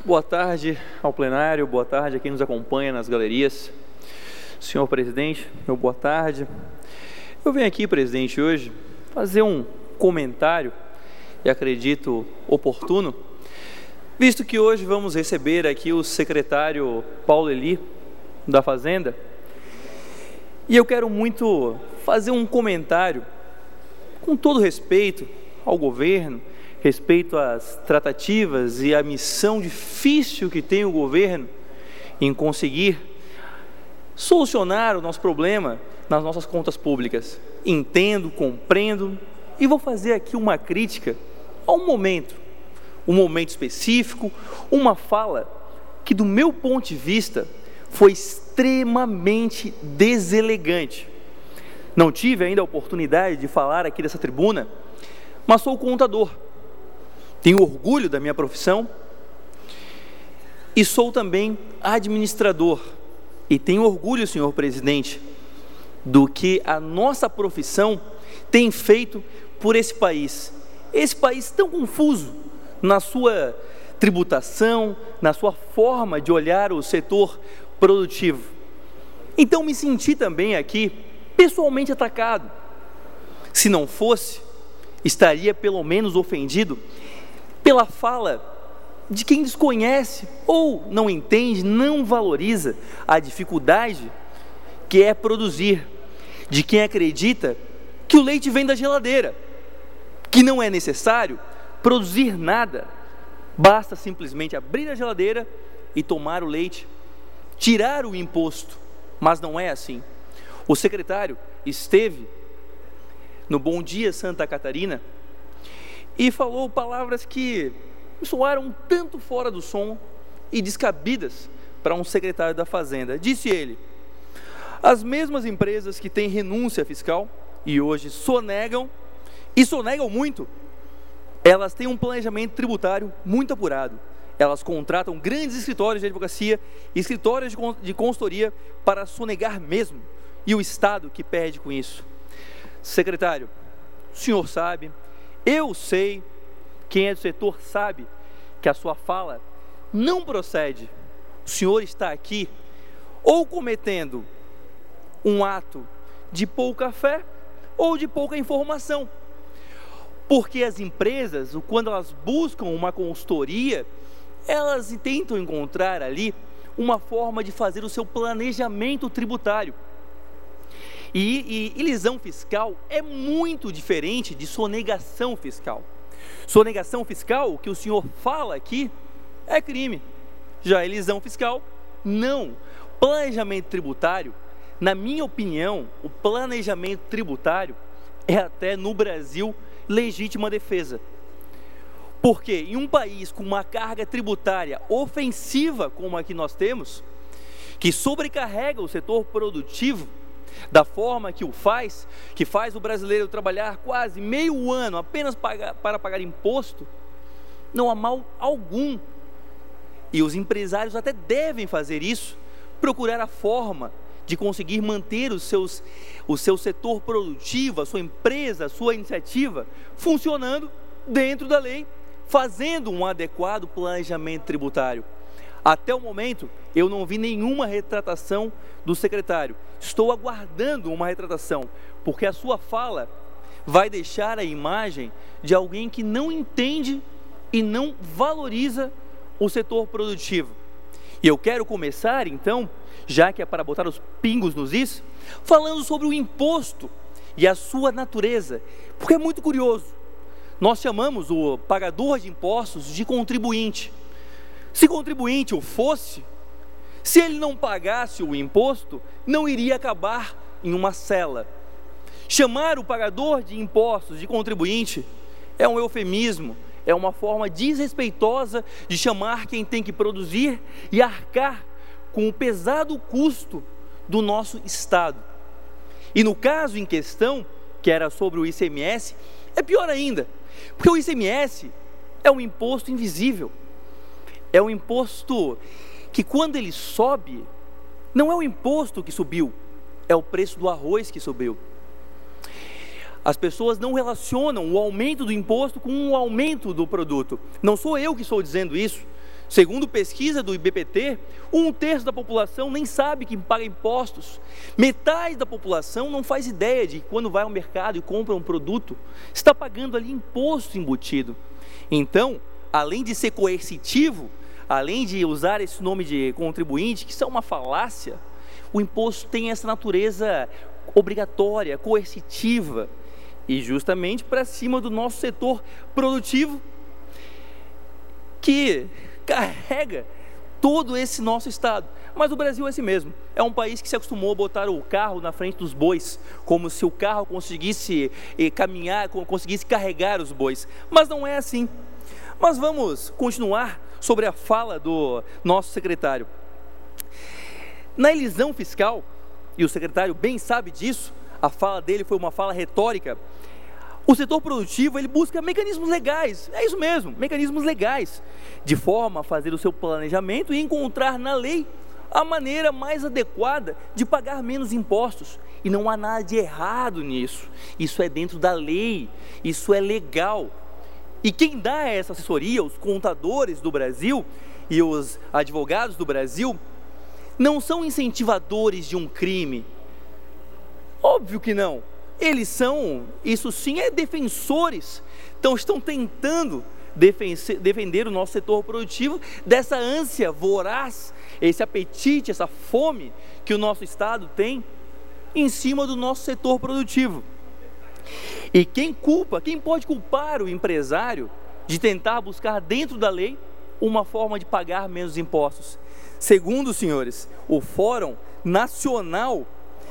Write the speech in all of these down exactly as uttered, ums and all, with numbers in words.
Boa tarde ao plenário, boa tarde a quem nos acompanha nas galerias. Senhor presidente, meu boa tarde. Eu venho aqui, presidente, hoje fazer um comentário, e acredito oportuno, visto que hoje vamos receber aqui o secretário Paulo Eli, da Fazenda, e eu quero muito fazer um comentário, com todo respeito ao governo, respeito às tratativas e à missão difícil que tem o governo em conseguir solucionar o nosso problema nas nossas contas públicas. Entendo, compreendo e vou fazer aqui uma crítica a um momento, um momento específico, uma fala que do meu ponto de vista foi extremamente deselegante. Não tive ainda a oportunidade de falar aqui dessa tribuna, mas sou contador. Tenho orgulho da minha profissão e sou também administrador. E tenho orgulho, senhor presidente, do que a nossa profissão tem feito por esse país. Esse país tão confuso na sua tributação, na sua forma de olhar o setor produtivo. Então me senti também aqui pessoalmente atacado. Se não fosse, estaria pelo menos ofendido pela fala de quem desconhece ou não entende, não valoriza a dificuldade que é produzir, de quem acredita que o leite vem da geladeira, que não é necessário produzir nada, basta simplesmente abrir a geladeira e tomar o leite, tirar o imposto, mas não é assim. O secretário esteve no Bom Dia Santa Catarina e falou palavras que soaram um tanto fora do som e descabidas para um secretário da Fazenda. Disse ele: as mesmas empresas que têm renúncia fiscal e hoje sonegam, e sonegam muito, elas têm um planejamento tributário muito apurado. Elas contratam grandes escritórios de advocacia, escritórios de consultoria para sonegar mesmo, e o Estado que perde com isso. Secretário, o senhor sabe, eu sei, quem é do setor sabe que a sua fala não procede. O senhor está aqui ou cometendo um ato de pouca fé ou de pouca informação. Porque as empresas, quando elas buscam uma consultoria, elas tentam encontrar ali uma forma de fazer o seu planejamento tributário. E, e elisão fiscal é muito diferente de sonegação fiscal. Sonegação fiscal, o que o senhor fala aqui, é crime. Já elisão fiscal, não. Planejamento tributário, na minha opinião, o planejamento tributário é até no Brasil legítima defesa. Porque em um país com uma carga tributária ofensiva como a que nós temos, que sobrecarrega o setor produtivo, da forma que o faz, que faz o brasileiro trabalhar quase meio ano apenas pagar, para pagar imposto, não há mal algum. E os empresários até devem fazer isso, procurar a forma de conseguir manter os seus, o seu setor produtivo, a sua empresa, a sua iniciativa, funcionando dentro da lei, fazendo um adequado planejamento tributário. Até o momento, eu não vi nenhuma retratação do secretário. Estou aguardando uma retratação, porque a sua fala vai deixar a imagem de alguém que não entende e não valoriza o setor produtivo. E eu quero começar, então, já que é para botar os pingos nos is, falando sobre o imposto e a sua natureza, porque é muito curioso. Nós chamamos o pagador de impostos de contribuinte. Se contribuinte o fosse, se ele não pagasse o imposto, não iria acabar em uma cela. Chamar o pagador de impostos de contribuinte é um eufemismo, é uma forma desrespeitosa de chamar quem tem que produzir e arcar com o pesado custo do nosso Estado. E no caso em questão, que era sobre o I C M S, é pior ainda, porque o I C M S é um imposto invisível. É um imposto que, quando ele sobe, não é o imposto que subiu, é o preço do arroz que subiu. As pessoas não relacionam o aumento do imposto com o aumento do produto. Não sou eu que estou dizendo isso, Segundo pesquisa do I B P T, um terço da população nem sabe que paga impostos. Metade da população não faz ideia de que quando vai ao mercado e compra um produto, está pagando ali imposto embutido. Então, além de ser coercitivo, além de usar esse nome de contribuinte, que isso é uma falácia, o imposto tem essa natureza obrigatória, coercitiva, e justamente para cima do nosso setor produtivo, que carrega todo esse nosso estado. Mas o Brasil é assim mesmo, é um país que se acostumou a botar o carro na frente dos bois, como se o carro conseguisse eh, caminhar, conseguisse carregar os bois, mas não é assim. Mas vamos continuar sobre a fala do nosso secretário. Na elisão fiscal, e o secretário bem sabe disso, a fala dele foi uma fala retórica, o setor produtivo, ele busca mecanismos legais, é isso mesmo, mecanismos legais, de forma a fazer o seu planejamento e encontrar na lei a maneira mais adequada de pagar menos impostos. E não há nada de errado nisso, isso é dentro da lei, isso é legal. E quem dá essa assessoria, os contadores do Brasil e os advogados do Brasil, não são incentivadores de um crime. Óbvio que não. Eles são, isso sim, é defensores. Então estão tentando defender o nosso setor produtivo dessa ânsia voraz, esse apetite, essa fome que o nosso Estado tem em cima do nosso setor produtivo. E quem culpa, quem pode culpar o empresário de tentar buscar dentro da lei uma forma de pagar menos impostos? Segundo, senhores, o Fórum Nacional,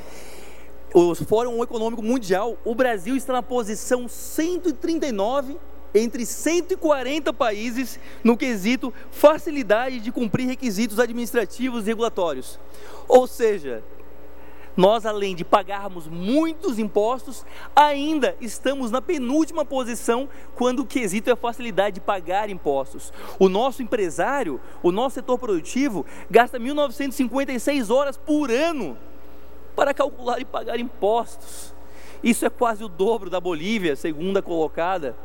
o Fórum Econômico Mundial, o Brasil está na posição cento e trinta e nove entre cento e quarenta países no quesito facilidade de cumprir requisitos administrativos e regulatórios. Ou seja, nós, além de pagarmos muitos impostos, ainda estamos na penúltima posição quando o quesito é a facilidade de pagar impostos. O nosso empresário, o nosso setor produtivo, gasta mil novecentas e cinquenta e seis horas por ano para calcular e pagar impostos. Isso é quase o dobro da Bolívia, segunda colocada.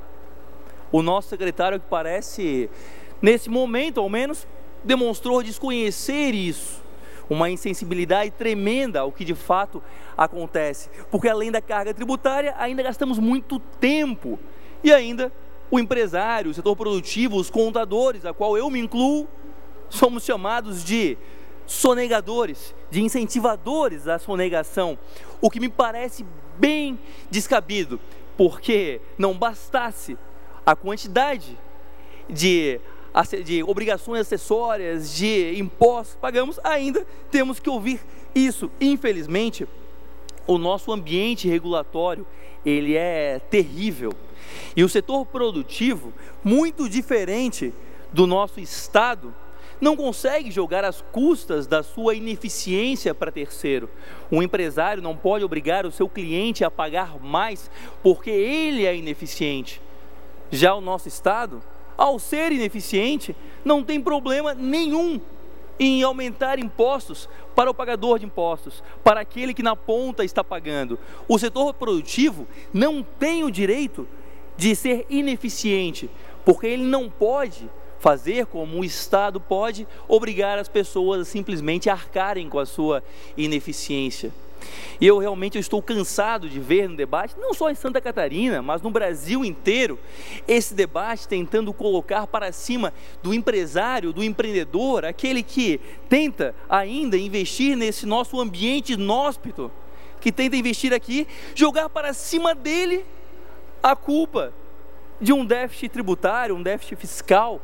O nosso secretário, que parece, nesse momento ao menos, demonstrou desconhecer isso. Uma insensibilidade tremenda ao que de fato acontece, porque além da carga tributária, ainda gastamos muito tempo, e ainda o empresário, o setor produtivo, os contadores, a qual eu me incluo, somos chamados de sonegadores, de incentivadores à sonegação, o que me parece bem descabido, porque não bastasse a quantidade de de obrigações acessórias, de impostos que pagamos, ainda temos que ouvir isso. Infelizmente, o nosso ambiente regulatório, ele é terrível. E o setor produtivo, muito diferente do nosso Estado, não consegue jogar as custas da sua ineficiência para terceiro. Um empresário não pode obrigar o seu cliente a pagar mais porque ele é ineficiente. Já o nosso Estado, ao ser ineficiente, não tem problema nenhum em aumentar impostos para o pagador de impostos, para aquele que na ponta está pagando. O setor produtivo não tem o direito de ser ineficiente, porque ele não pode fazer como o Estado pode, obrigar as pessoas a simplesmente arcarem com a sua ineficiência. E eu realmente eu estou cansado de ver no debate, não só em Santa Catarina, mas no Brasil inteiro, esse debate tentando colocar para cima do empresário, do empreendedor, aquele que tenta ainda investir nesse nosso ambiente inóspito, que tenta investir aqui, jogar para cima dele a culpa de um déficit tributário, um déficit fiscal,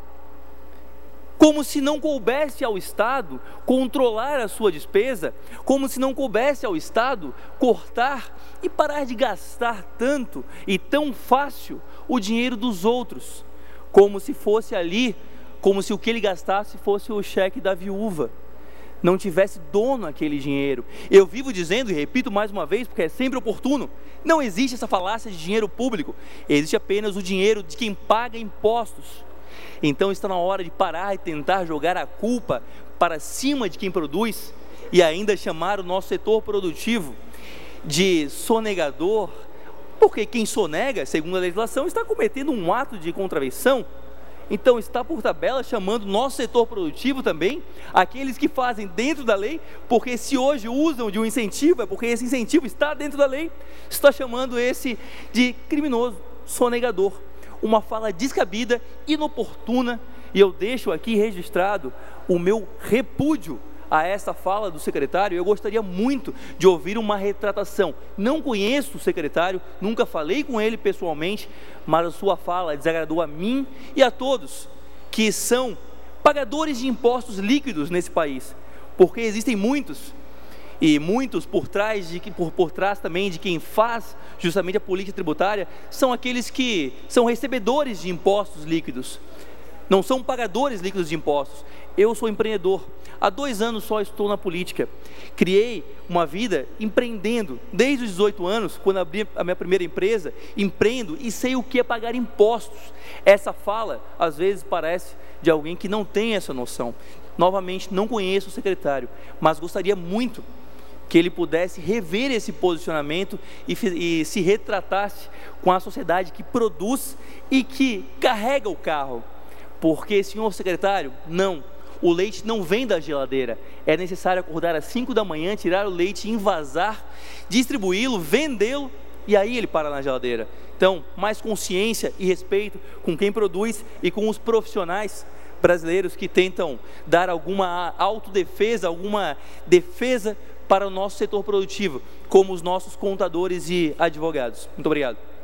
como se não coubesse ao Estado controlar a sua despesa, como se não coubesse ao Estado cortar e parar de gastar tanto e tão fácil o dinheiro dos outros, como se fosse ali, como se o que ele gastasse fosse o cheque da viúva, não tivesse dono aquele dinheiro. Eu vivo dizendo, e repito mais uma vez, porque é sempre oportuno, não existe essa falácia de dinheiro público, existe apenas o dinheiro de quem paga impostos. Então está na hora de parar e tentar jogar a culpa para cima de quem produz e ainda chamar o nosso setor produtivo de sonegador, porque quem sonega, segundo a legislação, está cometendo um ato de contravenção. Então está por tabela chamando o nosso setor produtivo também, aqueles que fazem dentro da lei, porque se hoje usam de um incentivo, é porque esse incentivo está dentro da lei, está chamando esse de criminoso, sonegador, uma fala descabida, inoportuna, e eu deixo aqui registrado o meu repúdio a essa fala do secretário. Eu gostaria muito de ouvir uma retratação. Não conheço o secretário, nunca falei com ele pessoalmente, mas a sua fala desagradou a mim e a todos que são pagadores de impostos líquidos nesse país, porque existem muitos, e muitos por trás, de, por, por trás também de quem faz justamente a política tributária, são aqueles que são recebedores de impostos líquidos, não são pagadores líquidos de impostos. Eu sou empreendedor, há dois anos só estou na política, criei uma vida empreendendo, desde os dezoito anos, quando abri a minha primeira empresa, empreendo e sei o que é pagar impostos. Essa fala, às vezes parece de alguém que não tem essa noção. Novamente, não conheço o secretário, mas gostaria muito que ele pudesse rever esse posicionamento e, e se retratasse com a sociedade que produz e que carrega o carro, porque, senhor secretário, não, o leite não vem da geladeira, é necessário acordar às cinco da manhã, tirar o leite, envasar, distribuí-lo, vendê-lo, e aí ele para na geladeira. Então, mais consciência e respeito com quem produz e com os profissionais brasileiros que tentam dar alguma autodefesa, alguma defesa para o nosso setor produtivo, como os nossos contadores e advogados. Muito obrigado.